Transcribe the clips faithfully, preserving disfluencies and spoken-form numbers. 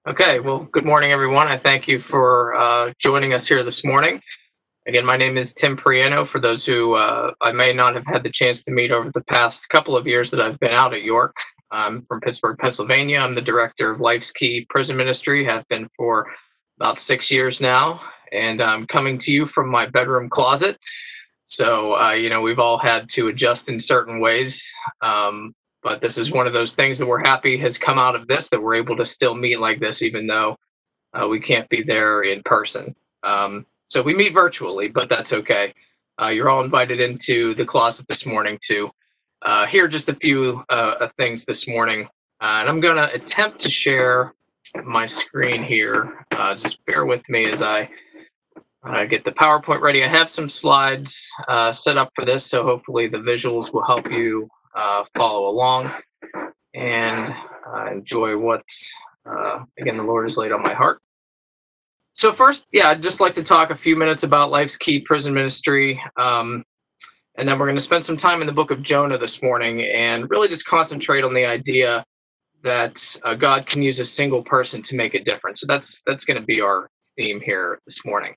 Okay, well, good morning, everyone. I thank you for uh, joining us here this morning. Again, my name is Tim Priano. For those who uh, I may not have had the chance to meet over the past couple of years that I've been out at York, I'm from Pittsburgh, Pennsylvania. I'm the director of Life's Key Prison Ministry, have been for about six years now, and I'm coming to you from my bedroom closet. So, uh, you know, we've all had to adjust in certain ways. Um, but this is one of those things that we're happy has come out of this, that we're able to still meet like this, even though uh, we can't be there in person. Um, so we meet virtually, but that's okay. Uh, you're all invited into the closet this morning to uh, hear just a few uh, things this morning. Uh, and I'm going to attempt to share my screen here. Uh, just bear with me as I uh, get the PowerPoint ready. I have some slides uh, set up for this, so hopefully the visuals will help you uh, follow along and uh, enjoy what, uh, again, the Lord has laid on my heart. So first, yeah, I'd just like to talk a few minutes about Life's Key Prison Ministry. Um, and then we're going to spend some time in the book of Jonah this morning and really just concentrate on the idea that uh, God can use a single person to make a difference. So that's that's going to be our theme here this morning.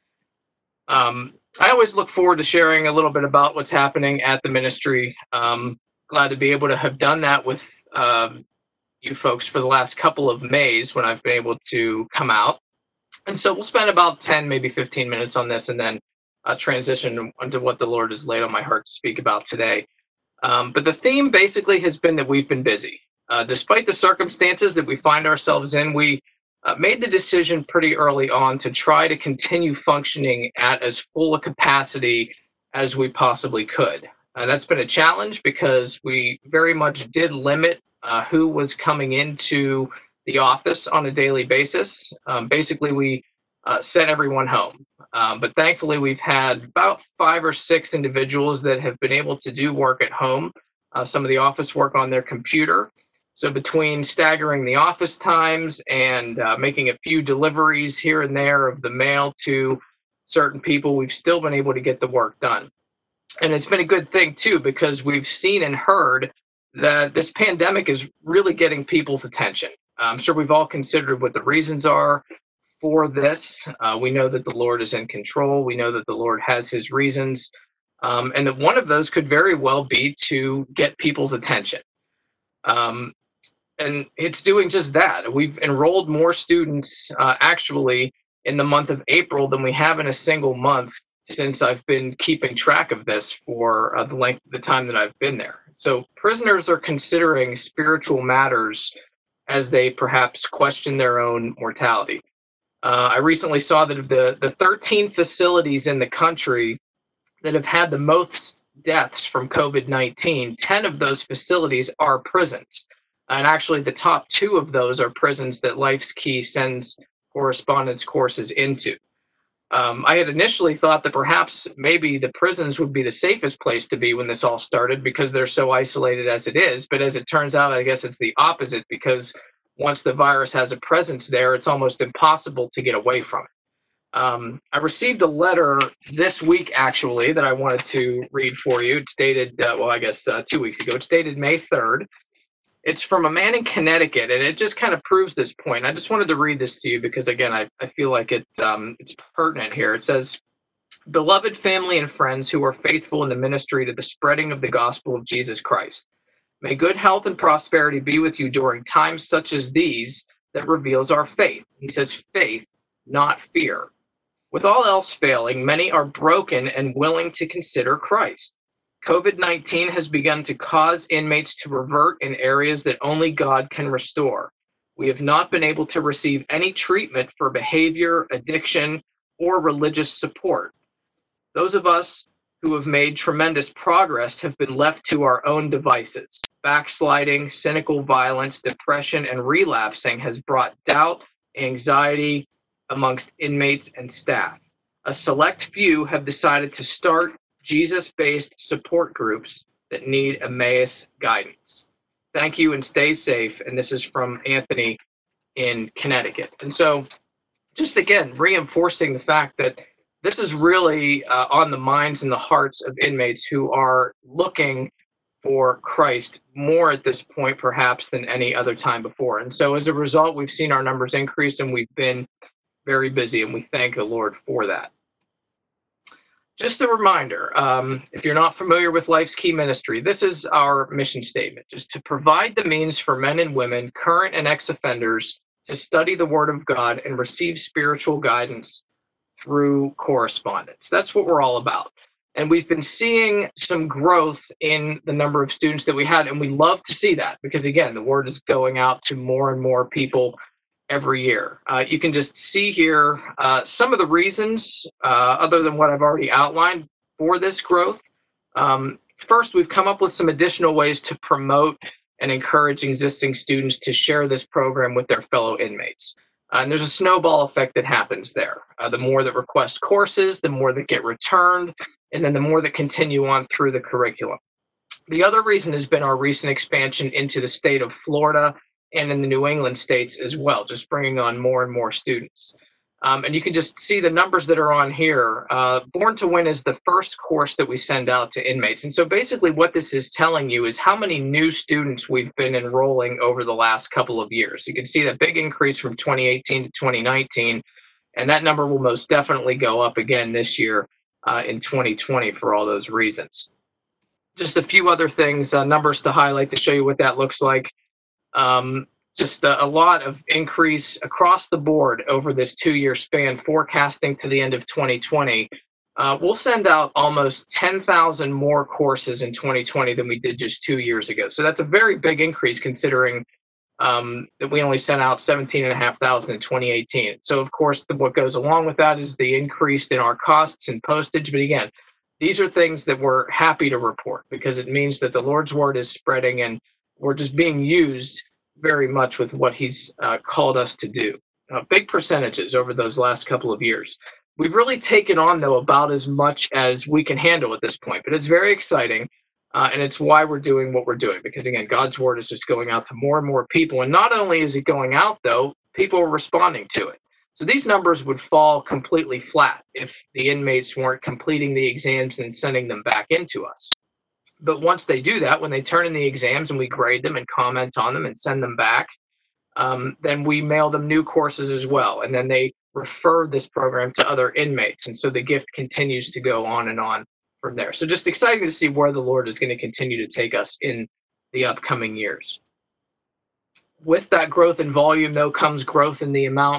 Um, I always look forward to sharing a little bit about what's happening at the ministry. Um, glad to be able to have done that with um, you folks for the last couple of Mays when I've been able to come out. And so we'll spend about ten, maybe fifteen minutes on this and then uh, transition into what the Lord has laid on my heart to speak about today. Um, but the theme basically has been that we've been busy. Uh, despite the circumstances that we find ourselves in, we uh, made the decision pretty early on to try to continue functioning at as full a capacity as we possibly could. And that's been a challenge because we very much did limit uh, who was coming into the office on a daily basis. Um, basically, we uh, sent everyone home. Um, but thankfully, we've had about five or six individuals that have been able to do work at home, uh, some of the office work on their computer. So between staggering the office times and uh, making a few deliveries here and there of the mail to certain people, we've still been able to get the work done. And it's been a good thing, too, because we've seen and heard that this pandemic is really getting people's attention. I'm sure we've all considered what the reasons are for this. Uh, we know that the Lord is in control. We know that the Lord has his reasons. Um, and that one of those could very well be to get people's attention. Um, and it's doing just that. We've enrolled more students uh, actually in the month of April than we have in a single month since I've been keeping track of this for uh, the length of the time that I've been there. So prisoners are considering spiritual matters as they perhaps question their own mortality. Uh, I recently saw that of the, the thirteen facilities in the country that have had the most deaths from COVID nineteen, ten of those facilities are prisons. And actually, the top two of those are prisons that Life's Key sends correspondence courses into. Um, I had initially thought that perhaps maybe the prisons would be the safest place to be when this all started because they're so isolated as it is. But as it turns out, I guess it's the opposite because once the virus has a presence there, it's almost impossible to get away from it. Um, I received a letter this week, actually, that I wanted to read for you. It's dated, uh, well, I guess uh, two weeks ago. It's dated May third. It's from a man in Connecticut, and it just kind of proves this point. I just wanted to read this to you because, again, I, I feel like it um, it's pertinent here. It says, "Beloved family and friends who are faithful in the ministry to the spreading of the gospel of Jesus Christ, may good health and prosperity be with you during times such as these that reveals our faith." He says faith, not fear. "With all else failing, many are broken and willing to consider Christ. COVID nineteen has begun to cause inmates to revert in areas that only God can restore. We have not been able to receive any treatment for behavior, addiction, or religious support. Those of us who have made tremendous progress have been left to our own devices. Backsliding, cynical violence, depression, and relapsing has brought doubt, anxiety amongst inmates and staff. A select few have decided to start Jesus-based support groups that need Emmaus guidance. Thank you and stay safe." And this is from Anthony in Connecticut. And so just again, reinforcing the fact that this is really uh, on the minds and the hearts of inmates who are looking for Christ more at this point, perhaps, than any other time before. And so as a result, we've seen our numbers increase, and we've been very busy, and we thank the Lord for that. Just a reminder, um, if you're not familiar with Life's Key Ministry, this is our mission statement, just to provide the means for men and women, current and ex-offenders, to study the Word of God and receive spiritual guidance through correspondence. That's what we're all about. And we've been seeing some growth in the number of students that we had, and we love to see that because, again, the Word is going out to more and more people every year. Uh, you can just see here uh, some of the reasons, uh, other than what I've already outlined, for this growth. Um, first, we've come up with some additional ways to promote and encourage existing students to share this program with their fellow inmates. Uh, and there's a snowball effect that happens there. Uh, the more that request courses, the more that get returned, and then the more that continue on through the curriculum. The other reason has been our recent expansion into the state of Florida and in the New England states as well, just bringing on more and more students. Um, and you can just see the numbers that are on here. Uh, Born to Win is the first course that we send out to inmates. And so basically what this is telling you is how many new students we've been enrolling over the last couple of years. You can see that big increase from twenty eighteen to twenty nineteen, and that number will most definitely go up again this year uh, in twenty twenty for all those reasons. Just a few other things, uh, numbers to highlight to show you what that looks like. Um, just a, a lot of increase across the board over this two-year span, forecasting to the end of twenty twenty. Uh, we'll send out almost ten thousand more courses in twenty twenty than we did just two years ago. So that's a very big increase considering um, that we only sent out seventeen thousand five hundred in twenty eighteen. So, of course, the, what goes along with that is the increase in our costs and postage. But again, these are things that we're happy to report because it means that the Lord's word is spreading and we're just being used very much with what he's uh, called us to do. Uh, big percentages over those last couple of years. We've really taken on, though, about as much as we can handle at this point, but it's very exciting, uh, and it's why we're doing what we're doing, because, again, God's word is just going out to more and more people, and not only is it going out, though, people are responding to it. So these numbers would fall completely flat if the inmates weren't completing the exams and sending them back into us. But once they do that, when they turn in the exams and we grade them and comment on them and send them back, um, then we mail them new courses as well. And then they refer this program to other inmates. And so the gift continues to go on and on from there. So just exciting to see where the Lord is going to continue to take us in the upcoming years. With that growth in volume, though, comes growth in the amount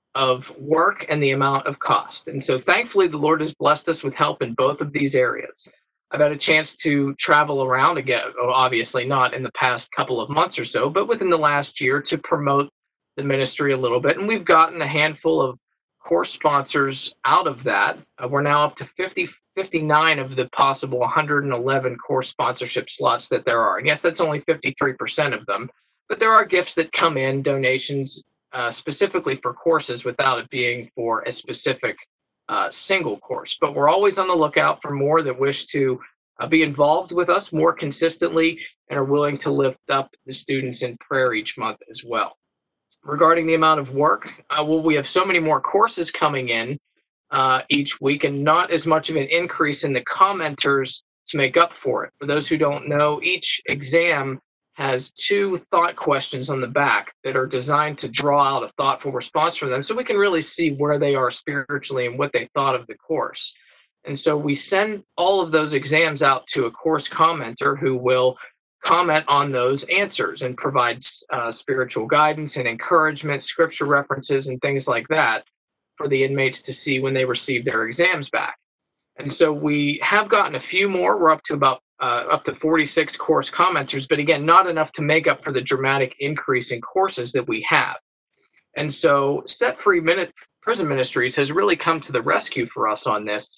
of work and the amount of cost. And so thankfully, the Lord has blessed us with help in both of these areas. I've had a chance to travel around again, obviously not in the past couple of months or so, but within the last year to promote the ministry a little bit. And we've gotten a handful of course sponsors out of that. Uh, we're now up to fifty, fifty-nine of the possible one hundred eleven course sponsorship slots that there are. And yes, that's only fifty-three percent of them, but there are gifts that come in, donations uh, specifically for courses without it being for a specific Uh, single course. But we're always on the lookout for more that wish to uh, be involved with us more consistently and are willing to lift up the students in prayer each month as well. Regarding the amount of work, uh, well, we have so many more courses coming in uh, each week and not as much of an increase in the commenters to make up for it. For those who don't know, each exam has two thought questions on the back that are designed to draw out a thoughtful response from them so we can really see where they are spiritually and what they thought of the course. And so we send all of those exams out to a course commenter who will comment on those answers and provide uh, spiritual guidance and encouragement, scripture references, and things like that for the inmates to see when they receive their exams back. And so we have gotten a few more. We're up to about uh, up to forty-six course commenters, but again, not enough to make up for the dramatic increase in courses that we have. And so Set Free Minute Prison Ministries has really come to the rescue for us on this.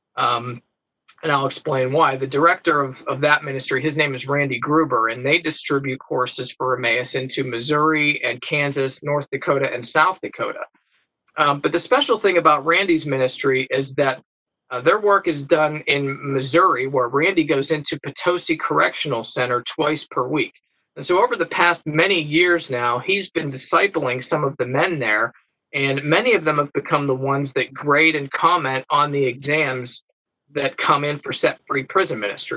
Um, and I'll explain why. The director of, of that ministry, his name is Randy Gruber, and they distribute courses for Emmaus into Missouri and Kansas, North Dakota, and South Dakota. Um, but the special thing about Randy's ministry is that Uh, their work is done in Missouri, where Randy goes into Potosi Correctional Center twice per week. And so over the past many years now, he's been discipling some of the men there, and many of them have become the ones that grade and comment on the exams that come in for Set Free Prison Ministry.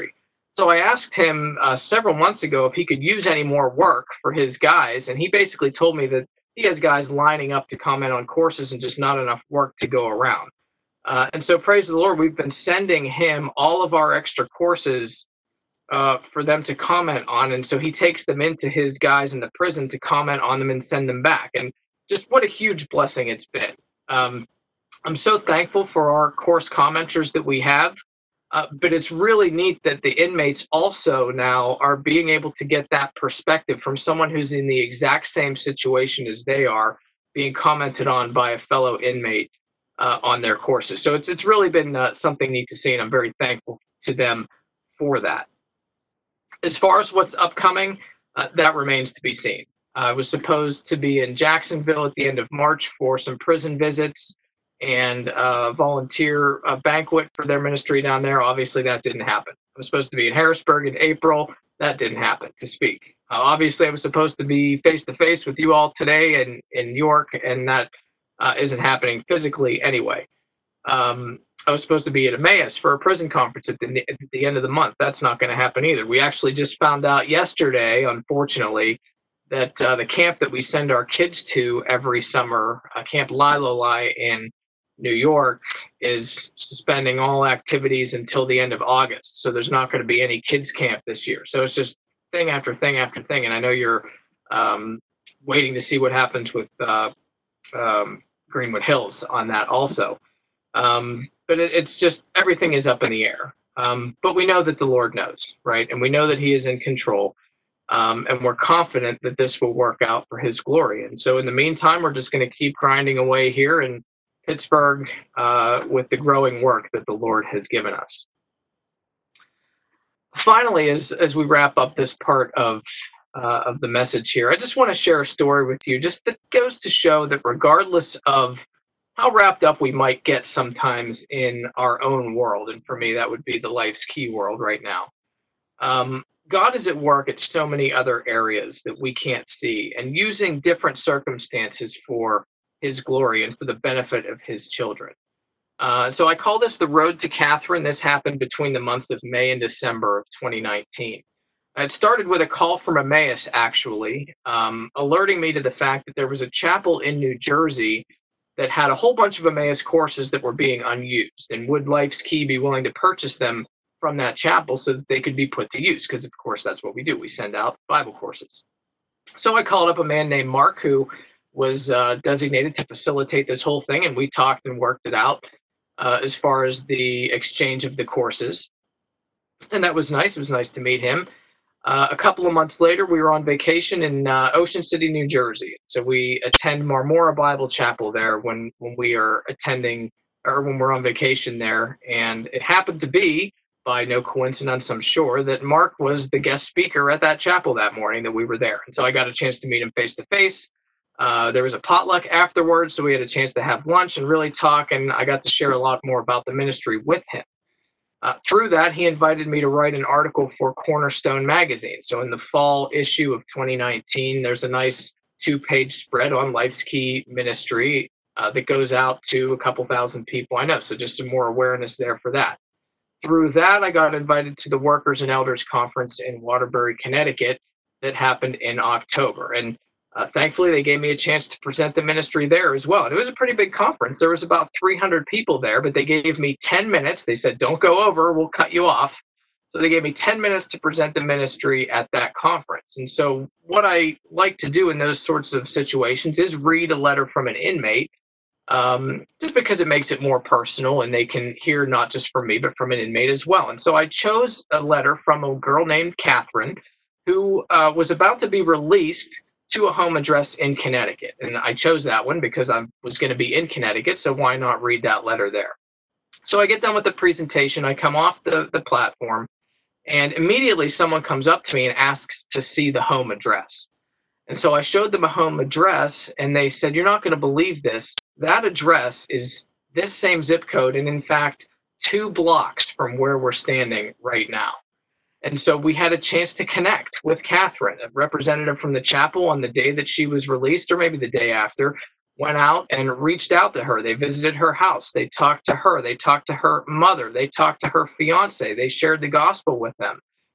So I asked him uh, several months ago if he could use any more work for his guys, and he basically told me that he has guys lining up to comment on courses and just not enough work to go around. Uh, and so, praise the Lord, we've been sending him all of our extra courses uh, for them to comment on. And so he takes them into his guys in the prison to comment on them and send them back. And just what a huge blessing it's been. Um, I'm so thankful for our course commenters that we have. Uh, but it's really neat that the inmates also now are being able to get that perspective from someone who's in the exact same situation as they are, being commented on by a fellow inmate uh, on their courses. So it's it's really been uh, something neat to see, and I'm very thankful to them for that. As far as what's upcoming, uh, that remains to be seen. I was supposed to be in Jacksonville at the end of March for some prison visits and a volunteer uh, banquet for their ministry down there. Obviously, that didn't happen. I was supposed to be in Harrisburg in April. That didn't happen, to speak. Uh, obviously, I was supposed to be face-to-face with you all today in, in New York, and that uh, isn't happening physically anyway. Um, I was supposed to be at Emmaus for a prison conference at the, at the end of the month. That's not going to happen either. We actually just found out yesterday, unfortunately, that uh, the camp that we send our kids to every summer, uh, Camp Lilolai in New York, is suspending all activities until the end of August. So there's not going to be any kids camp this year. So it's just thing after thing after thing. And I know you're um, waiting to see what happens with uh, um, Greenwood Hills on that also. Um, but it, it's just everything is up in the air. Um, but we know that the Lord knows, right? And we know that he is in control. Um, and we're confident that this will work out for his glory. And so in the meantime, we're just going to keep grinding away here in Pittsburgh uh, with the growing work that the Lord has given us. Finally, as, as we wrap up this part of, uh, of the message here, I just want to share a story with you just that goes to show that regardless of how wrapped up we might get sometimes in our own world, and for me, that would be the Life's Key world right now, um, God is at work at so many other areas that we can't see, and using different circumstances for his glory and for the benefit of his children. Uh, so I call this the Road to Catherine. This happened between the months of May and December of twenty nineteen. It started with a call from Emmaus, actually, um, alerting me to the fact that there was a chapel in New Jersey that had a whole bunch of Emmaus courses that were being unused, and would Life's Key be willing to purchase them from that chapel so that they could be put to use? Because, of course, that's what we do. We send out Bible courses. So I called up a man named Mark who was uh, designated to facilitate this whole thing, and we talked and worked it out uh, as far as the exchange of the courses. And that was nice. It was nice to meet him. Uh, a couple of months later, we were on vacation in uh, Ocean City, New Jersey. So we attend Marmora Bible Chapel there when, when we are attending, or when we're on vacation there. And it happened to be, by no coincidence, I'm sure, that Mark was the guest speaker at that chapel that morning that we were there. And so I got a chance to meet him face to face. Uh, there was a potluck afterwards, so we had a chance to have lunch and really talk, and I got to share a lot more about the ministry with him. Uh, through that, he invited me to write an article for Cornerstone Magazine. So in the fall issue of twenty nineteen, there's a nice two-page spread on Life's Key ministry uh, that goes out to a couple thousand people I know. So just some more awareness there for that. Through that, I got invited to the Workers and Elders Conference in Waterbury, Connecticut that happened in October. And uh, thankfully, they gave me a chance to present the ministry there as well. And it was a pretty big conference. There was about three hundred people there, but they gave me ten minutes. They said, don't go over, we'll cut you off. So they gave me ten minutes to present the ministry at that conference. And so what I like to do in those sorts of situations is read a letter from an inmate, um, just because it makes it more personal and they can hear not just from me, but from an inmate as well. And so I chose a letter from a girl named Catherine who uh, was about to be released to a home address in Connecticut. And I chose that one because I was going to be in Connecticut, so why not read that letter there? So I get done with the presentation, I come off the, the platform, and immediately someone comes up to me and asks to see the home address. And so I showed them a home address, and they said, you're not going to believe this. That address is this same zip code, and in fact, two blocks from where we're standing right now. And so we had a chance to connect with Catherine, a representative from the chapel on the day that she was released, or maybe the day after, went out and reached out to her. They visited her house. They talked to her. They talked to her mother. They talked to her fiance. They shared the gospel with them.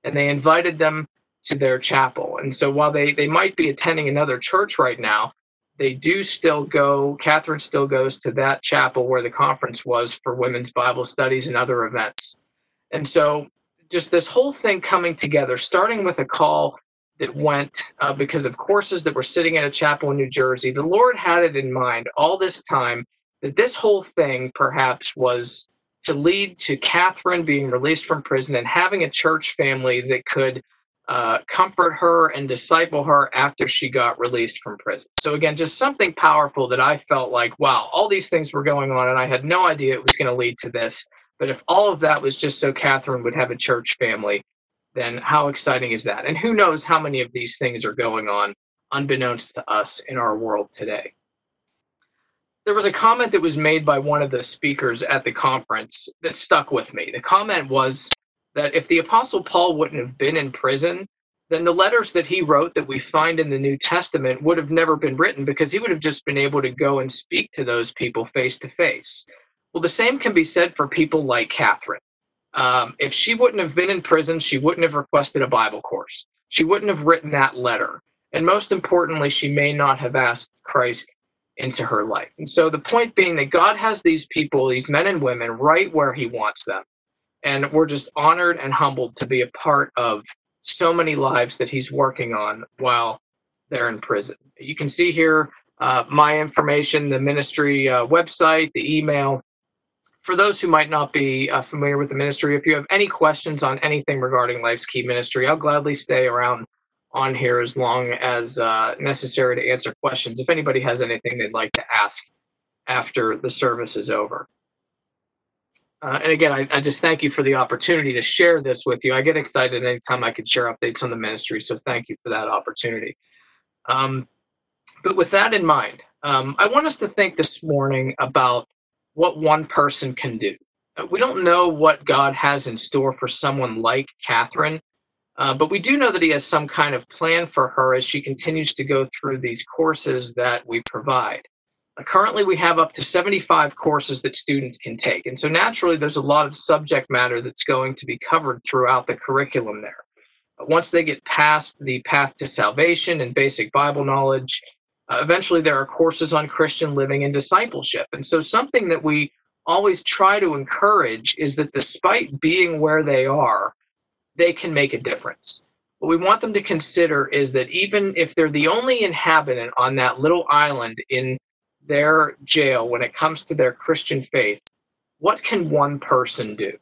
and they invited them to their chapel. And so while they, they might be attending another church right now, they do still go, Catherine still goes to that chapel where the conference was for women's Bible studies and other events. And so just this whole thing coming together, starting with a call that went uh, because of courses that were sitting at a chapel in New Jersey. The Lord had it in mind all this time that this whole thing perhaps was to lead to Catherine being released from prison and having a church family that could uh, comfort her and disciple her after she got released from prison. So again, just something powerful that I felt like, wow, all these things were going on and I had no idea it was going to lead to this. But if all of that was just so Catherine would have a church family, then how exciting is that? And who knows how many of these things are going on unbeknownst to us in our world today. There was a comment that was made by one of the speakers at the conference that stuck with me. The comment was that if the Apostle Paul wouldn't have been in prison, then the letters that he wrote that we find in the New Testament would have never been written because he would have just been able to go and speak to those people face to face. Well, the same can be said for people like Catherine. Um, if she wouldn't have been in prison, she wouldn't have requested a Bible course. She wouldn't have written that letter. And most importantly, she may not have asked Christ into her life. And so the point being that God has these people, these men and women, right where he wants them. And we're just honored and humbled to be a part of so many lives that he's working on while they're in prison. You can see here uh, my information, the ministry uh, website, the email. For those who might not be uh, familiar with the ministry, if you have any questions on anything regarding Life's Key Ministry, I'll gladly stay around on here as long as uh, necessary to answer questions if anybody has anything they'd like to ask after the service is over. Uh, and again, I, I just thank you for the opportunity to share this with you. I get excited anytime I can share updates on the ministry, so thank you for that opportunity. Um, but with that in mind, um, I want us to think this morning about what one person can do. We don't know what God has in store for someone like Catherine, uh, but we do know that he has some kind of plan for her as she continues to go through these courses that we provide. Uh, currently, we have up to seventy-five courses that students can take, and so naturally there's a lot of subject matter that's going to be covered throughout the curriculum there. Uh, once they get past the path to salvation and basic Bible knowledge, Uh, eventually, there are courses on Christian living and discipleship. And so something that we always try to encourage is that despite being where they are, they can make a difference. What we want them to consider is that even if they're the only inhabitant on that little island in their jail when it comes to their Christian faith, what can one person do?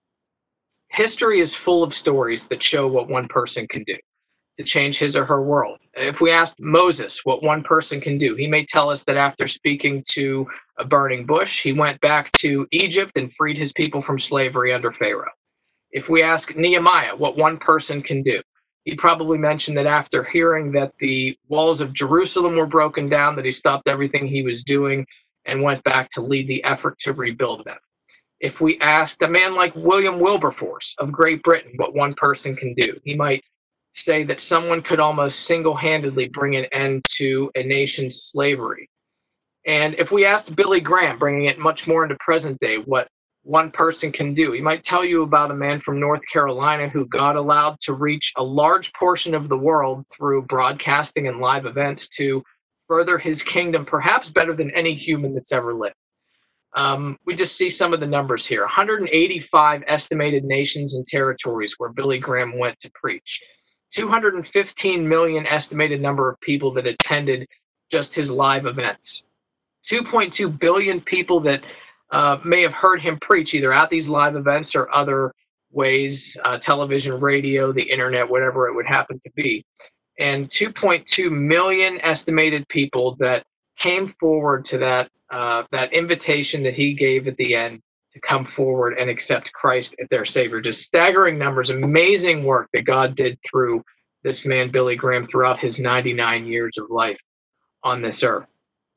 History is full of stories that show what one person can do to change his or her world. If we ask Moses what one person can do, he may tell us that after speaking to a burning bush, he went back to Egypt and freed his people from slavery under Pharaoh. If we ask Nehemiah what one person can do, he'd probably mention that after hearing that the walls of Jerusalem were broken down, that he stopped everything he was doing and went back to lead the effort to rebuild them. If we asked a man like William Wilberforce of Great Britain what one person can do, he might say that someone could almost single-handedly bring an end to a nation's slavery. And if we asked Billy Graham, bringing it much more into present day, what one person can do, he might tell you about a man from North Carolina who God allowed to reach a large portion of the world through broadcasting and live events to further his kingdom, perhaps better than any human that's ever lived. Um, we just see some of the numbers here. one hundred eighty-five estimated nations and territories where Billy Graham went to preach. two hundred fifteen million estimated number of people that attended just his live events. two point two billion people that uh, may have heard him preach either at these live events or other ways, uh, television, radio, the internet, whatever it would happen to be. And two point two million estimated people that came forward to that uh, that invitation that he gave at the end to come forward and accept Christ as their Savior. Just staggering numbers, amazing work that God did through this man, Billy Graham, throughout his ninety-nine years of life on this earth.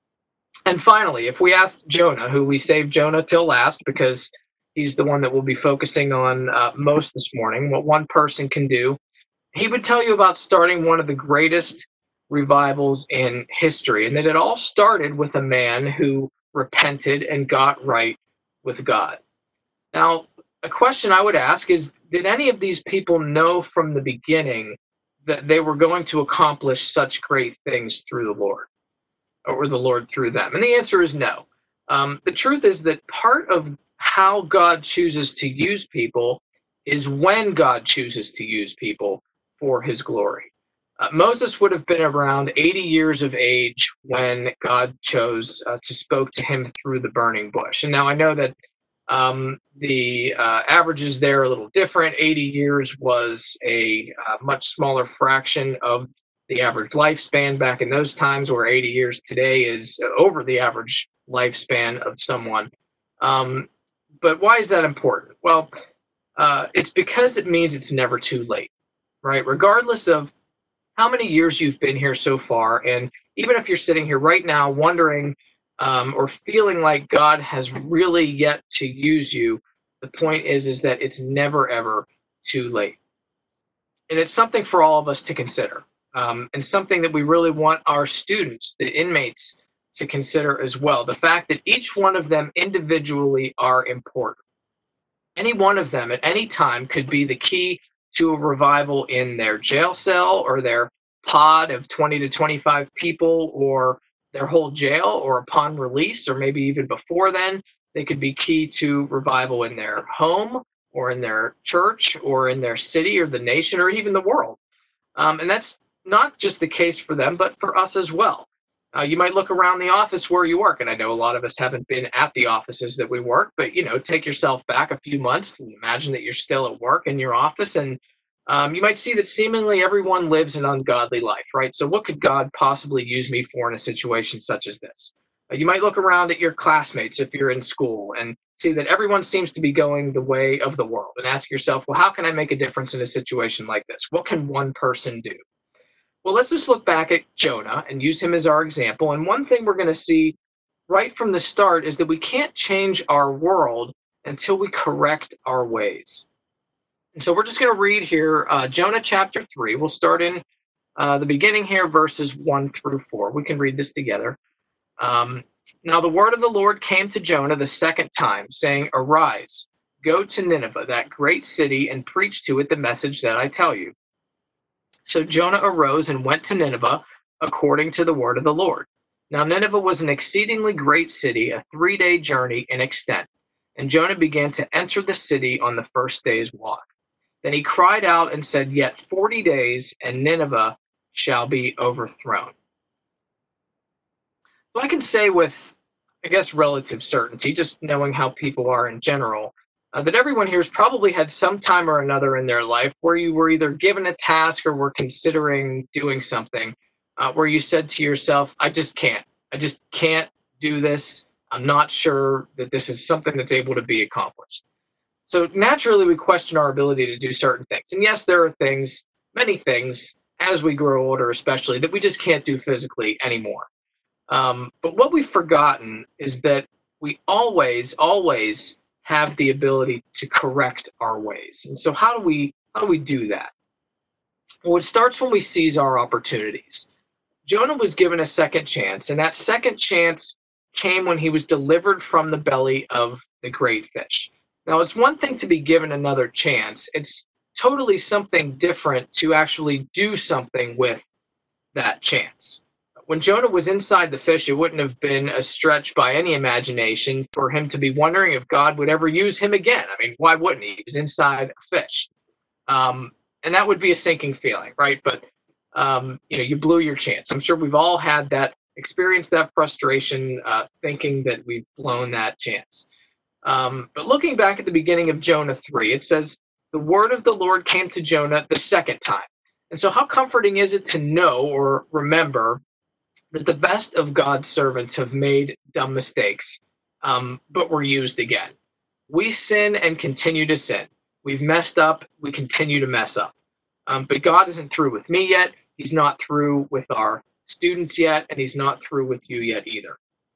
And finally, if we asked Jonah, who we saved Jonah till last because he's the one that we'll be focusing on uh, most this morning, what one person can do, he would tell you about starting one of the greatest revivals in history, and that it all started with a man who repented and got right with God. Now, a question I would ask is, did any of these people know from the beginning that they were going to accomplish such great things through the Lord, or the Lord through them? And the answer is no. Um, the truth is that part of how God chooses to use people is when God chooses to use people for his glory. Uh, Moses would have been around eighty years of age when God chose uh, to spoke to him through the burning bush. And now I know that um, the uh, averages there are a little different. eighty years was a uh, much smaller fraction of the average lifespan back in those times, where eighty years today is over the average lifespan of someone. Um, but why is that important? Well, uh, it's because it means it's never too late, right? Regardless of how many years you've been here so far, and even if you're sitting here right now wondering um, or feeling like God has really yet to use you, the point is, is that it's never, ever too late. And it's something for all of us to consider, um, and something that we really want our students, the inmates, to consider as well. The fact that each one of them individually are important. Any one of them at any time could be the key to a revival in their jail cell, or their pod of twenty to twenty-five people, or their whole jail, or upon release, or maybe even before then. They could be key to revival in their home, or in their church, or in their city, or the nation, or even the world. Um, and that's not just the case for them, but for us as well. Uh, you might look around the office where you work, and I know a lot of us haven't been at the offices that we work, but you know, take yourself back a few months and imagine that you're still at work in your office, and um, you might see that seemingly everyone lives an ungodly life, right? So what could God possibly use me for in a situation such as this? Uh, you might look around at your classmates if you're in school and see that everyone seems to be going the way of the world, and ask yourself, well, how can I make a difference in a situation like this? What can one person do? Well, let's just look back at Jonah and use him as our example. And one thing we're going to see right from the start is that we can't change our world until we correct our ways. And so we're just going to read here uh, Jonah chapter three. We'll start in uh, the beginning here, verses one through four. We can read this together. Um, now the word of the Lord came to Jonah the second time, saying, "Arise, go to Nineveh, that great city, and preach to it the message that I tell you." So Jonah arose and went to Nineveh according to the word of the Lord. Now Nineveh was an exceedingly great city, a three-day journey in extent. And Jonah began to enter the city on the first day's walk. Then he cried out and said, "Yet forty days, and Nineveh shall be overthrown." So I can say with, I guess, relative certainty, just knowing how people are in general, Uh, that everyone here has probably had some time or another in their life where you were either given a task or were considering doing something uh, where you said to yourself, I just can't. I just can't do this. I'm not sure that this is something that's able to be accomplished. So naturally, we question our ability to do certain things. And yes, there are things, many things, as we grow older especially, that we just can't do physically anymore. Um, but what we've forgotten is that we always, always have the ability to correct our ways. And so how do we how do we do that? Well, it starts when we seize our opportunities. Jonah was given a second chance, and that second chance came when he was delivered from the belly of the great fish. Now, it's one thing to be given another chance. It's totally something different to actually do something with that chance. When Jonah was inside the fish, it wouldn't have been a stretch by any imagination for him to be wondering if God would ever use him again. I mean, why wouldn't he? He was inside a fish. Um, and that would be a sinking feeling, right? But, um, you know, you blew your chance. I'm sure we've all had that experience, that frustration, uh, thinking that we've blown that chance. Um, but looking back at the beginning of Jonah three, it says, "The word of the Lord came to Jonah the second time." And so how comforting is it to know or remember that the best of God's servants have made dumb mistakes, um, but were used again. We sin and continue to sin. We've messed up. We continue to mess up. Um, but God isn't through with me yet. He's not through with our students yet, and he's not through with you yet either.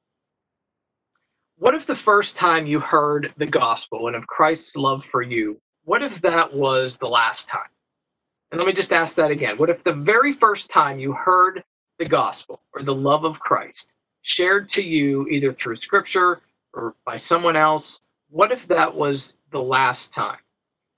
What if the first time you heard the gospel and of Christ's love for you, what if that was the last time? And let me just ask that again. What if the very first time you heard the gospel or the love of Christ shared to you either through scripture or by someone else, what if that was the last time?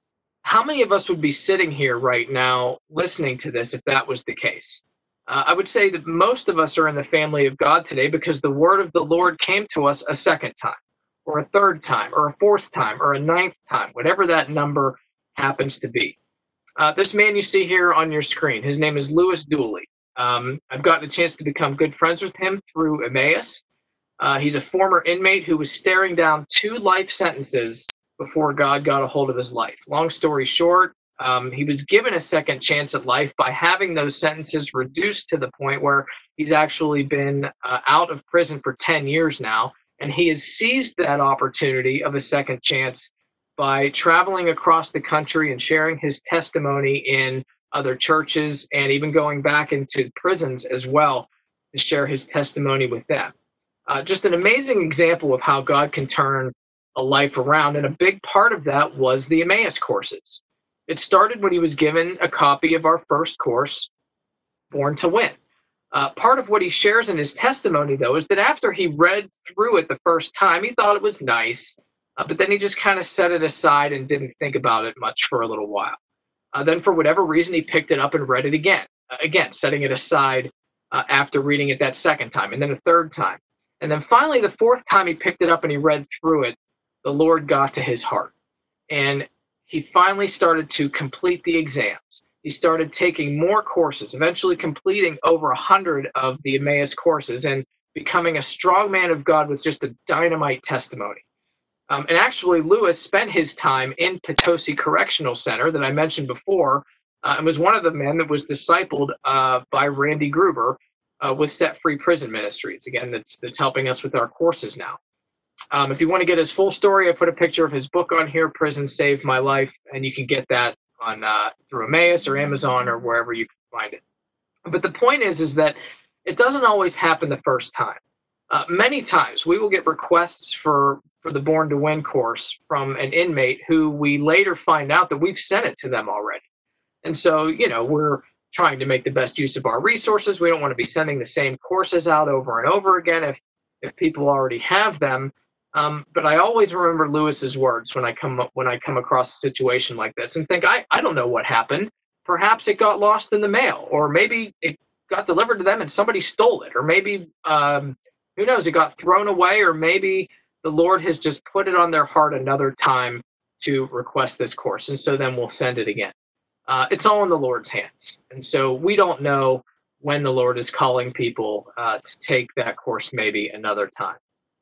How many of us would be sitting here right now listening to this if that was the case? Uh, I would say that most of us are in the family of God today because the word of the Lord came to us a second time, or a third time, or a fourth time, or a ninth time, whatever that number happens to be. Uh, this man you see here on your screen, his name is Lewis Dooley. Um, I've gotten a chance to become good friends with him through Emmaus. Uh, he's a former inmate who was staring down two life sentences before God got a hold of his life. Long story short, um, he was given a second chance at life by having those sentences reduced to the point where he's actually been uh, out of prison for ten years now, and he has seized that opportunity of a second chance by traveling across the country and sharing his testimony in other churches and even going back into prisons as well to share his testimony with them. Uh, just an amazing example of how God can turn a life around. And a big part of that was the Emmaus courses. It started when he was given a copy of our first course, Born to Win. Uh, part of what he shares in his testimony, though, is that after he read through it the first time, he thought it was nice, uh, but then he just kind of set it aside and didn't think about it much for a little while. Uh, then, for whatever reason, he picked it up and read it again, uh, again, setting it aside uh, after reading it that second time, and then a third time. And then finally, the fourth time he picked it up and he read through it, the Lord got to his heart. And he finally started to complete the exams. He started taking more courses, eventually completing over a hundred of the Emmaus courses and becoming a strong man of God with just a dynamite testimony. Um, and actually, Lewis spent his time in Potosi Correctional Center that I mentioned before, uh, and was one of the men that was discipled uh, by Randy Gruber uh, with Set Free Prison Ministries. Again, that's, that's helping us with our courses now. Um, if you want to get his full story, I put a picture of his book on here, Prison Saved My Life, and you can get that on uh, through Emmaus or Amazon or wherever you can find it. But the point is, is that it doesn't always happen the first time. Uh, many times we will get requests for, for the Born to Win course from an inmate who we later find out that we've sent it to them already. And so, you know, we're trying to make the best use of our resources. We don't want to be sending the same courses out over and over again if, if people already have them. Um, but I always remember Lewis's words when I come up, when I come across a situation like this and think, I, I don't know what happened. Perhaps it got lost in the mail, or maybe it got delivered to them and somebody stole it, or maybe, um, who knows, it got thrown away, or maybe the Lord has just put it on their heart another time to request this course. And so then we'll send it again. Uh, it's all in the Lord's hands. And so we don't know when the Lord is calling people uh, to take that course maybe another time.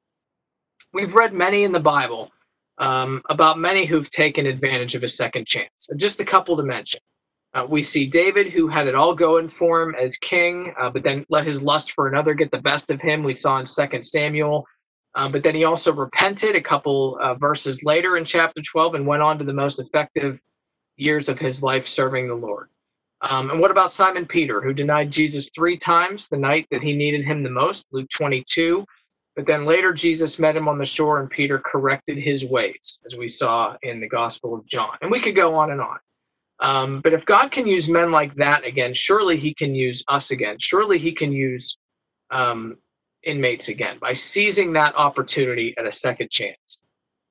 We've read many in the Bible um, about many who've taken advantage of a second chance. Just a couple to mention. Uh, we see David, who had it all going for him as king, uh, but then let his lust for another get the best of him. We saw in Second Samuel. Um, but then he also repented a couple uh, verses later in chapter twelve and went on to the most effective years of his life serving the Lord. Um, and what about Simon Peter, who denied Jesus three times the night that he needed him the most, Luke twenty-two. But then later Jesus met him on the shore and Peter corrected his ways, as we saw in the Gospel of John. And we could go on and on. Um, but if God can use men like that again, surely he can use us again. Surely he can use um, inmates again by seizing that opportunity at a second chance.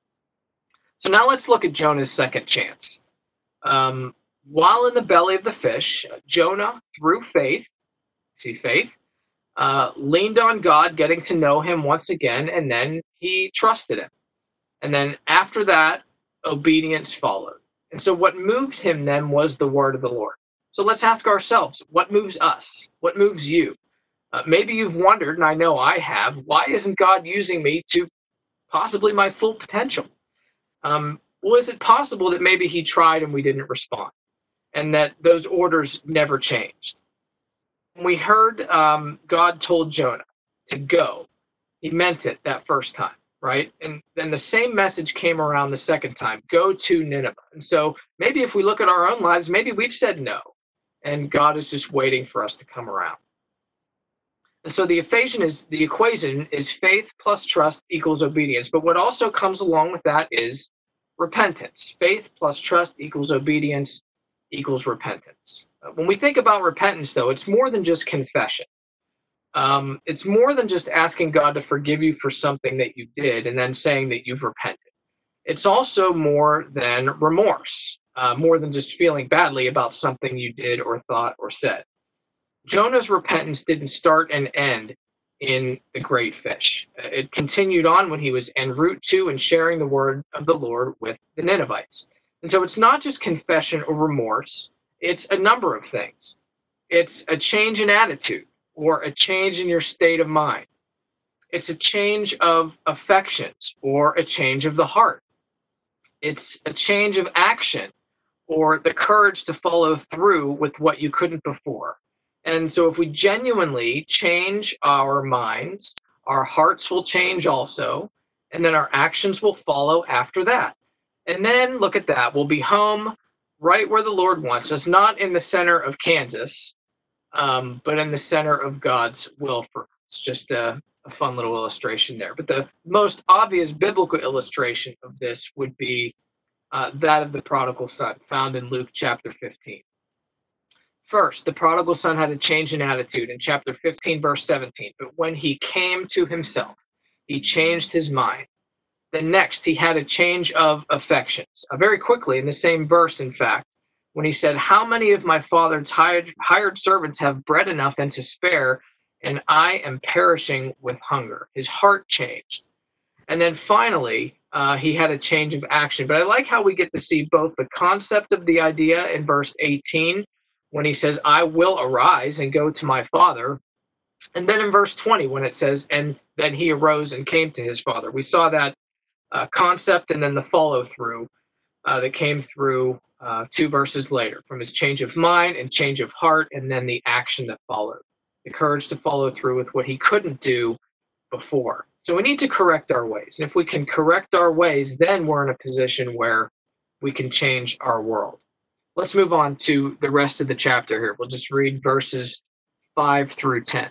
So now let's look at Jonah's second chance. Um, while in the belly of the fish, Jonah, through faith, see faith, uh, leaned on God, getting to know him once again, and then he trusted him. And then after that, obedience followed. And so what moved him then was the word of the Lord. So let's ask ourselves, what moves us? What moves you? Uh, maybe you've wondered, and I know I have, why isn't God using me to possibly my full potential? Um, well, is it possible that maybe he tried and we didn't respond, and that those orders never changed? When we heard um, God told Jonah to go, he meant it that first time, right? And then the same message came around the second time, go to Nineveh. And so maybe if we look at our own lives, maybe we've said no, and God is just waiting for us to come around. And so the equation is the equation is faith plus trust equals obedience. But what also comes along with that is repentance. Faith plus trust equals obedience equals repentance. When we think about repentance, though, it's more than just confession. Um, it's more than just asking God to forgive you for something that you did and then saying that you've repented. It's also more than remorse. uh, more than just feeling badly about something you did or thought or said. Jonah's repentance didn't start and end in the great fish. It continued on when he was en route to and sharing the word of the Lord with the Ninevites. And so it's not just confession or remorse, it's a number of things. It's a change in attitude or a change in your state of mind. It's a change of affections or a change of the heart. It's a change of action or the courage to follow through with what you couldn't before. And so if we genuinely change our minds, our hearts will change also, and then our actions will follow after that. And then look at that. We'll be home right where the Lord wants us, not in the center of Kansas, um, but in the center of God's will for us. Just a, a fun little illustration there. But the most obvious biblical illustration of this would be uh, that of the prodigal son, found in Luke chapter fifteen. First, the prodigal son had a change in attitude in chapter fifteen, verse seventeen. But when he came to himself, he changed his mind. Then next, he had a change of affections. Uh, very quickly, in the same verse, in fact, when he said, "How many of my father's hired, hired servants have bread enough and to spare, and I am perishing with hunger?" His heart changed. And then finally, uh, he had a change of action. But I like how we get to see both the concept of the idea in verse eighteen, when he says, "I will arise and go to my father." And then in verse twenty, when it says, "And then he arose and came to his father." We saw that uh, concept and then the follow through uh, that came through uh, two verses later, from his change of mind and change of heart, and then the action that followed, the courage to follow through with what he couldn't do before. So we need to correct our ways. And if we can correct our ways, then we're in a position where we can change our world. Let's move on to the rest of the chapter here. We'll just read verses five through ten.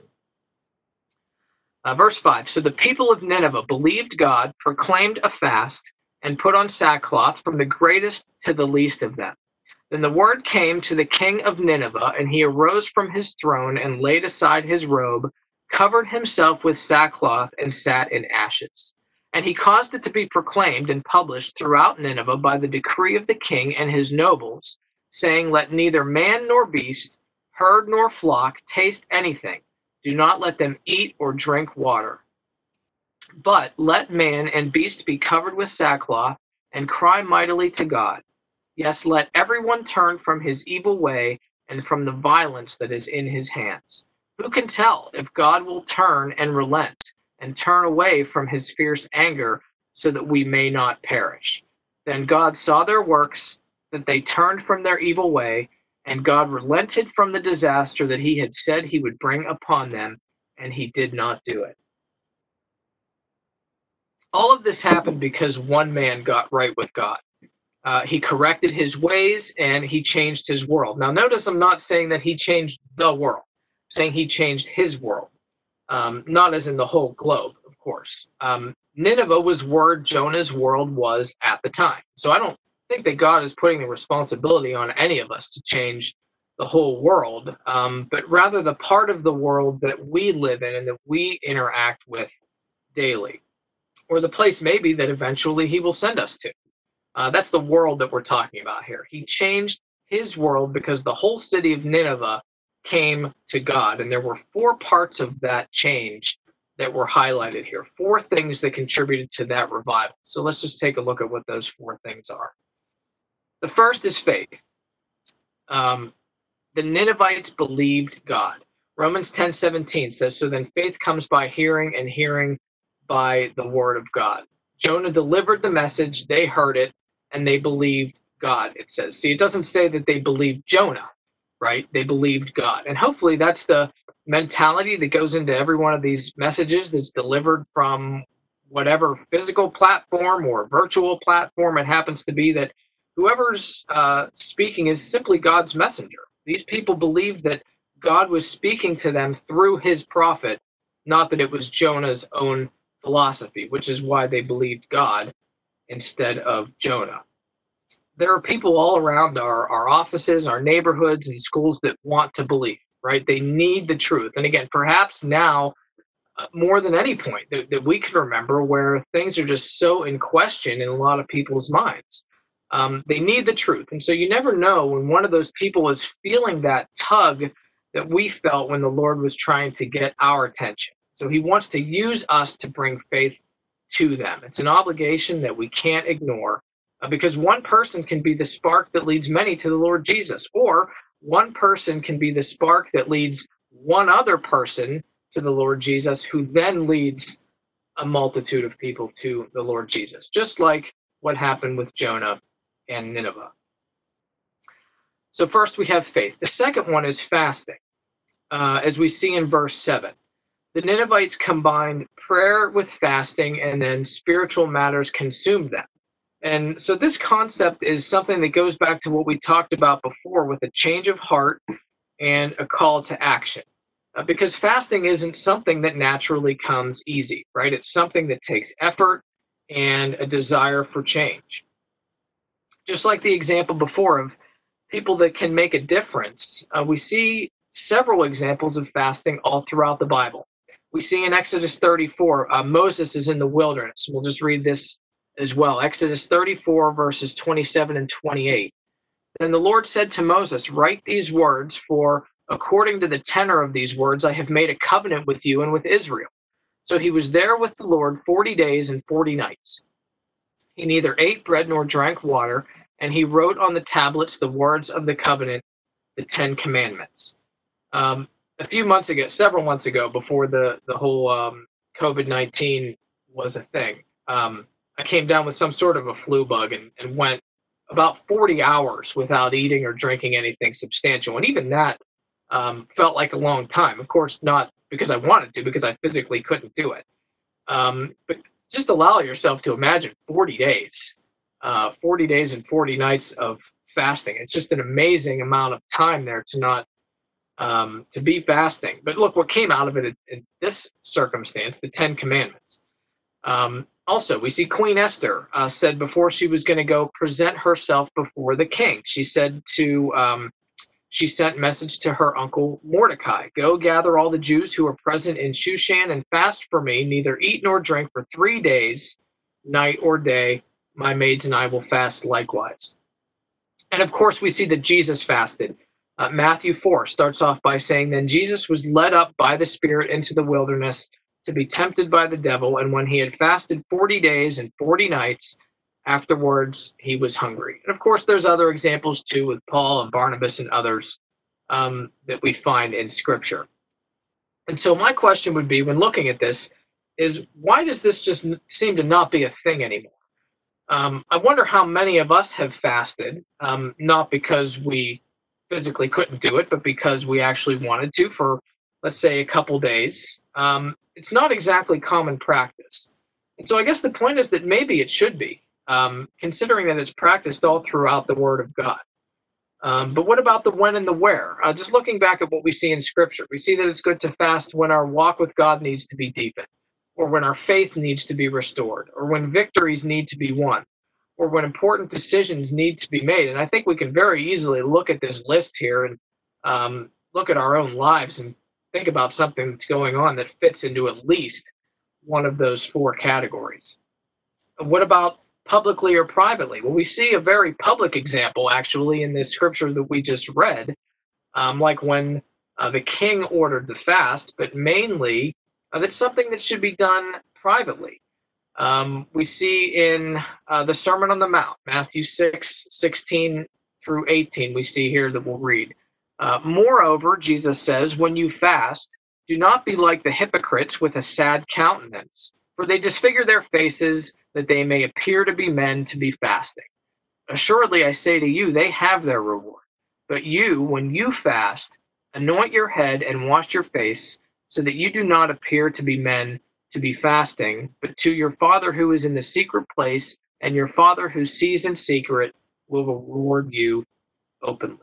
Uh, verse five, "So the people of Nineveh believed God, proclaimed a fast, and put on sackcloth from the greatest to the least of them. Then the word came to the king of Nineveh, and he arose from his throne and laid aside his robe, covered himself with sackcloth, and sat in ashes. And he caused it to be proclaimed and published throughout Nineveh by the decree of the king and his nobles, saying, Let neither man nor beast, herd nor flock taste anything. Do not let them eat or drink water. But let man and beast be covered with sackcloth and cry mightily to God. Yes, let everyone turn from his evil way and from the violence that is in his hands. Who can tell if God will turn and relent and turn away from his fierce anger so that we may not perish? Then God saw their works, that they turned from their evil way, and God relented from the disaster that he had said he would bring upon them, and he did not do it. All of this happened because one man got right with God. Uh, he corrected his ways, and he changed his world. Now, notice I'm not saying that he changed the world. I'm saying he changed his world, um, not as in the whole globe, of course. Um, Nineveh was where Jonah's world was at the time. So I don't think that God is putting the responsibility on any of us to change the whole world, um, but rather the part of the world that we live in and that we interact with daily, or the place maybe that eventually he will send us to. Uh, that's the world that we're talking about here. He changed his world because the whole city of Nineveh came to God, and there were four parts of that change that were highlighted here, four things that contributed to that revival. So let's just take a look at what those four things are. The first is faith. Um, the Ninevites believed God. Romans ten seventeen says, So then faith comes by hearing, and hearing by the word of God. Jonah delivered the message, they heard it, and they believed God, it says. See, it doesn't say that they believed Jonah, right? They believed God. And hopefully that's the mentality that goes into every one of these messages that's delivered from whatever physical platform or virtual platform it happens to be, that whoever's uh, speaking is simply God's messenger. These people believed that God was speaking to them through his prophet, not that it was Jonah's own philosophy, which is why they believed God instead of Jonah. There are people all around our, our offices, our neighborhoods, and schools that want to believe, right? They need the truth. And again, perhaps now, uh, more than any point that, that we can remember, where things are just so in question in a lot of people's minds. Um, they need the truth. And so you never know when one of those people is feeling that tug that we felt when the Lord was trying to get our attention. So he wants to use us to bring faith to them. It's an obligation that we can't ignore, uh, because one person can be the spark that leads many to the Lord Jesus, or one person can be the spark that leads one other person to the Lord Jesus, who then leads a multitude of people to the Lord Jesus, just like what happened with Jonah and Nineveh. So first we have faith. The second one is fasting, uh, as we see in verse seven. The Ninevites combined prayer with fasting, and then spiritual matters consumed them. And so this concept is something that goes back to what we talked about before, with a change of heart and a call to action. Uh, because fasting isn't something that naturally comes easy, right? It's something that takes effort and a desire for change. Just like the example before of people that can make a difference, uh, we see several examples of fasting all throughout the Bible. We see in Exodus thirty-four, uh, Moses is in the wilderness. We'll just read this as well. Exodus thirty-four, verses twenty-seven and twenty-eight. Then the Lord said to Moses, "Write these words, for according to the tenor of these words, I have made a covenant with you and with Israel." So he was there with the Lord forty days and forty nights. He neither ate bread nor drank water, and he wrote on the tablets the words of the covenant, the Ten Commandments. Um, a few months ago, several months ago, before the, the whole um, COVID nineteen was a thing, um, I came down with some sort of a flu bug and, and went about forty hours without eating or drinking anything substantial. And even that um, felt like a long time. Of course, not because I wanted to, because I physically couldn't do it. Um, but just allow yourself to imagine forty days, uh, forty days and forty nights of fasting. It's just an amazing amount of time there to not, um, to be fasting. But look, what came out of it in, in this circumstance, the Ten Commandments. Um, also, we see Queen Esther uh, said before she was going to go present herself before the king, she said to, um, she sent message to her uncle Mordecai, "Go gather all the Jews who are present in Shushan and fast for me, neither eat nor drink for three days, night or day. My maids and I will fast likewise." And of course, we see that Jesus fasted. Uh, Matthew four starts off by saying, "Then Jesus was led up by the Spirit into the wilderness to be tempted by the devil, and when he had fasted forty days and forty nights, afterwards he was hungry." And of course, there's other examples too, with Paul and Barnabas and others um, that we find in Scripture. And so my question would be, when looking at this, is why does this just seem to not be a thing anymore? Um, I wonder how many of us have fasted, um, not because we physically couldn't do it, but because we actually wanted to for, let's say, a couple days. Um, it's not exactly common practice. And so I guess the point is that maybe it should be, um, considering that it's practiced all throughout the Word of God. Um, but what about the when and the where? Uh, just looking back at what we see in Scripture, we see that it's good to fast when our walk with God needs to be deepened, or when our faith needs to be restored, or when victories need to be won, or when important decisions need to be made. And I think we can very easily look at this list here and um, look at our own lives and think about something that's going on that fits into at least one of those four categories. What about publicly or privately? Well, we see a very public example actually in this scripture that we just read, um, like when uh, the king ordered the fast, but mainly uh, that's something that should be done privately. Um, we see in uh, the Sermon on the Mount, Matthew six, sixteen through eighteen, we see here that we'll read. Uh, Moreover, Jesus says, "When you fast, do not be like the hypocrites with a sad countenance, for they disfigure their faces that they may appear to be men to be fasting. Assuredly, I say to you, they have their reward. But you, when you fast, anoint your head and wash your face, so that you do not appear to be men to be fasting, but to your Father who is in the secret place, and your Father who sees in secret will reward you openly."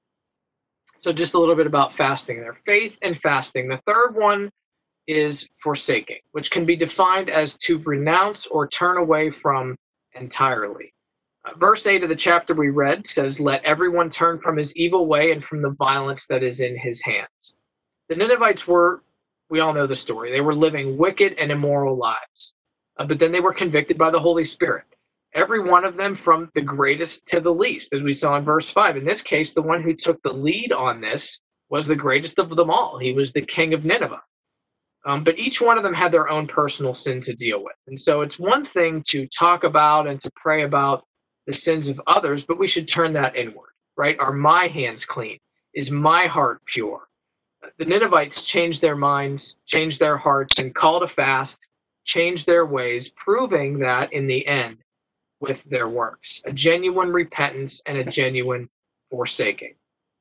So just a little bit about fasting there. Faith and fasting. The third one is forsaking, which can be defined as to renounce or turn away from entirely. Uh, verse eight of the chapter we read says, "Let everyone turn from his evil way and from the violence that is in his hands." The Ninevites were, we all know the story, they were living wicked and immoral lives. Uh, but then they were convicted by the Holy Spirit. every one of them from the greatest to the least, as we saw in verse five. In this case, the one who took the lead on this was the greatest of them all. He was the king of Nineveh. Um, but each one of them had their own personal sin to deal with. And so it's one thing to talk about and to pray about the sins of others, but we should turn that inward, right? Are my hands clean? Is my heart pure? The Ninevites changed their minds, changed their hearts, and called a fast, changed their ways, proving that in the end, with their works, a genuine repentance and a genuine forsaking.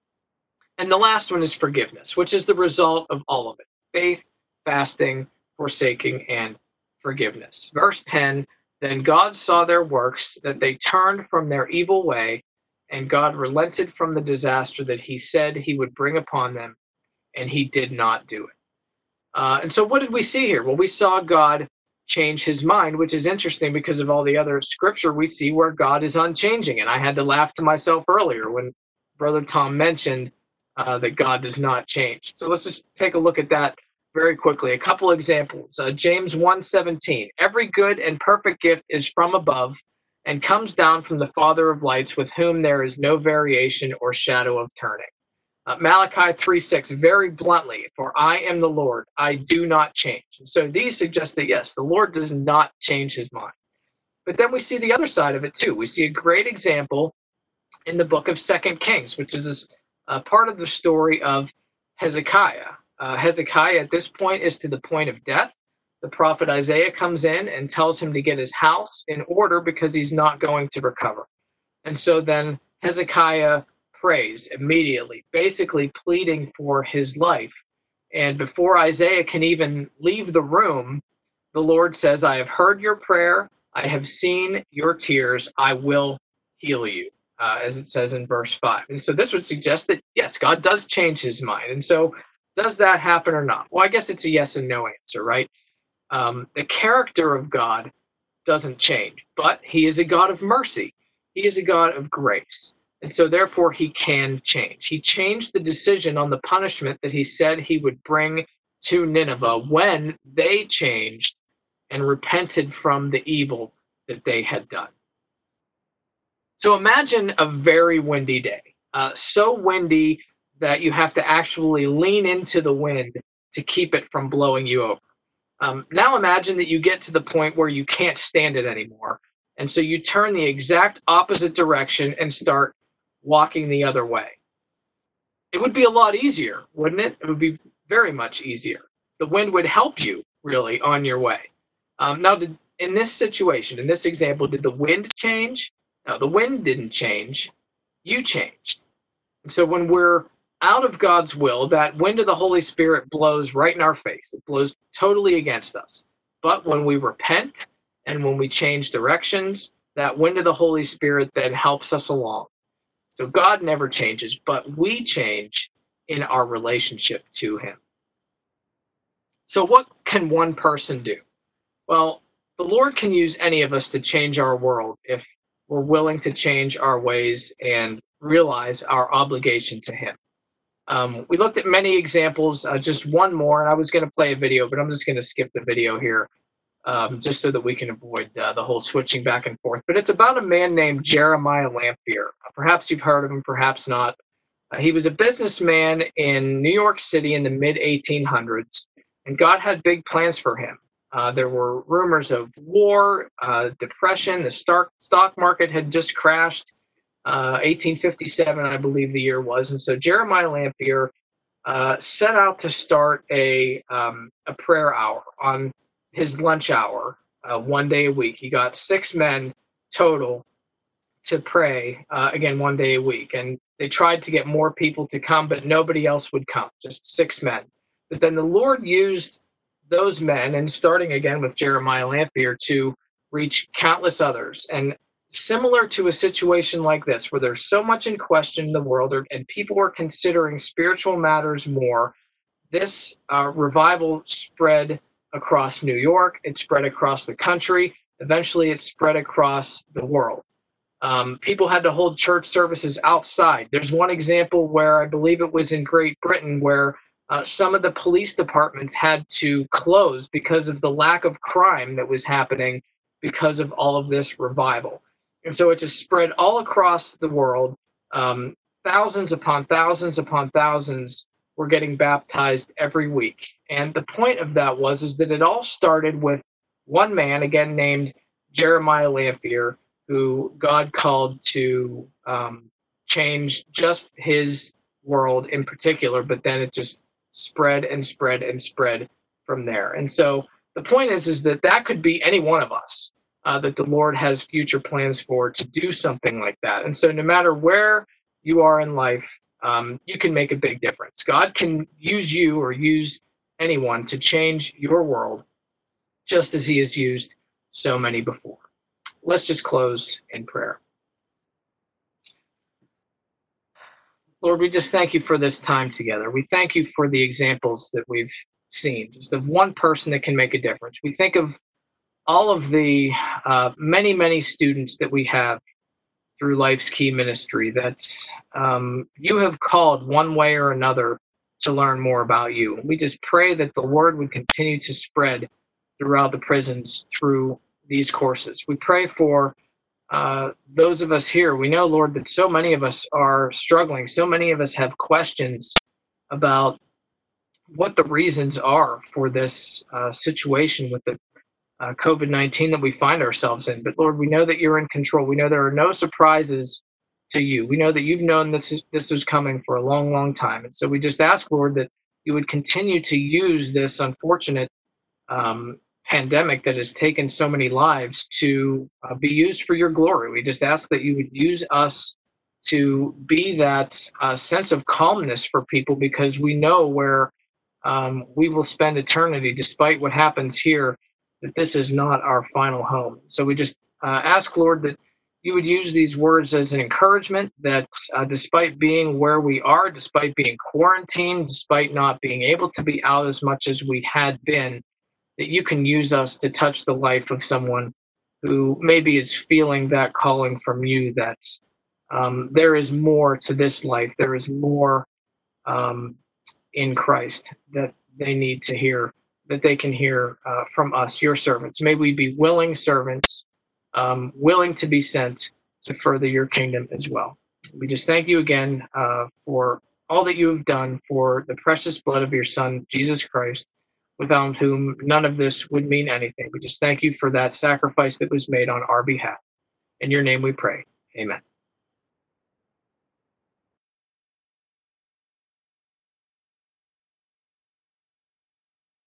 And the last one is forgiveness, which is the result of all of it: faith, fasting, forsaking, and forgiveness. Verse ten, then God saw their works, that they turned from their evil way, and God relented from the disaster that he said he would bring upon them, and he did not do it. Uh, and so what did we see here? Well, we saw God change his mind, which is interesting because of all the other scripture we see where God is unchanging. And I had to laugh to myself earlier when Brother Tom mentioned uh, that God does not change. So let's just take a look at that very quickly. A couple examples. Uh, James one seventeen, every good and perfect gift is from above and comes down from the Father of lights, with whom there is no variation or shadow of turning. Uh, Malachi three six, very bluntly, for I am the Lord, I do not change. And so these suggest that, yes, the Lord does not change his mind. But then we see the other side of it, too. We see a great example in the book of Second Kings, which is a uh, part of the story of Hezekiah. Uh, Hezekiah, at this point, is to the point of death. The prophet Isaiah comes in and tells him to get his house in order because he's not going to recover. And so then Hezekiah prays immediately, basically pleading for his life. And before Isaiah can even leave the room, the Lord says, I have heard your prayer. I have seen your tears. I will heal you, uh, as it says in verse five. And so this would suggest that, yes, God does change his mind. And so does that happen or not? Well, I guess it's a yes and no answer, right? Um, the character of God doesn't change, but he is a God of mercy. He is a God of grace. And so therefore he can change. He changed the decision on the punishment that he said he would bring to Nineveh when they changed and repented from the evil that they had done. So imagine a very windy day, uh, so windy that you have to actually lean into the wind to keep it from blowing you over. Um, now imagine that you get to the point where you can't stand it anymore. And so you turn the exact opposite direction and start walking the other way. It would be a lot easier, wouldn't it? It would be very much easier. The wind would help you, really, on your way. Um, now, did, in this situation, in this example, did the wind change? No, the wind didn't change. You changed. And so when we're out of God's will, that wind of the Holy Spirit blows right in our face. It blows totally against us. But when we repent and when we change directions, that wind of the Holy Spirit then helps us along. So God never changes, but we change in our relationship to him. So what can one person do? Well, the Lord can use any of us to change our world if we're willing to change our ways and realize our obligation to him. Um, we looked at many examples, uh, just one more, and I was going to play a video, but I'm just going to skip the video here. Um, just so that we can avoid uh, the whole switching back and forth. But it's about a man named Jeremiah Lanphier. Perhaps you've heard of him, perhaps not. Uh, he was a businessman in New York City in the mid eighteen hundreds, and God had big plans for him. Uh, there were rumors of war, uh, depression. The stock stock market had just crashed. Uh, eighteen fifty-seven, I believe the year was. And so Jeremiah Lanphier uh, set out to start a, um, a prayer hour on his lunch hour, uh, one day a week. He got six men total to pray, uh, again, one day a week. And they tried to get more people to come, but nobody else would come, just six men. But then the Lord used those men, and starting again with Jeremiah Lanphier, to reach countless others. And similar to a situation like this, where there's so much in question in the world, or, and people are considering spiritual matters more, this uh, revival spread across New York, it spread across the country, eventually it spread across the world. Um, people had to hold church services outside. There's one example where I believe it was in Great Britain where uh, some of the police departments had to close because of the lack of crime that was happening because of all of this revival. And so it just spread all across the world. Um, thousands upon thousands upon thousands were getting baptized every week. And the point of that was is that it all started with one man, again named Jeremiah Lanphier, who God called to um, change just his world in particular, but then it just spread and spread and spread from there. And so the point is, is that that could be any one of us uh, that the Lord has future plans for to do something like that. And so no matter where you are in life, um, you can make a big difference. God can use you or use anyone to change your world just as he has used so many before. Let's just close in prayer. Lord, we just thank you for this time together. We thank you for the examples that we've seen, just of one person that can make a difference. We think of all of the uh, many, many students that we have through Life's Key Ministry that um, you have called one way or another to learn more about you. We just pray that the word would continue to spread throughout the prisons through these courses. We pray for uh, those of us here. We know, Lord, that so many of us are struggling. So many of us have questions about what the reasons are for this uh, situation with the uh, COVID nineteen that we find ourselves in. But Lord, we know that you're in control. We know there are no surprises to you. We know that you've known this is, this is coming for a long, long time. And so we just ask, Lord, that you would continue to use this unfortunate um, pandemic that has taken so many lives to uh, be used for your glory. We just ask that you would use us to be that uh, sense of calmness for people, because we know where um, we will spend eternity despite what happens here, that this is not our final home. So we just uh, ask, Lord, that you would use these words as an encouragement that uh, despite being where we are, despite being quarantined, despite not being able to be out as much as we had been, that you can use us to touch the life of someone who maybe is feeling that calling from you, that um, there is more to this life. There is more um, in Christ that they need to hear, that they can hear uh, from us, your servants. May we be willing servants, um, willing to be sent to further your kingdom as well. We just thank you again uh, for all that you have done, for the precious blood of your Son, Jesus Christ, without whom none of this would mean anything. We just thank you for that sacrifice that was made on our behalf. In your name we pray. Amen.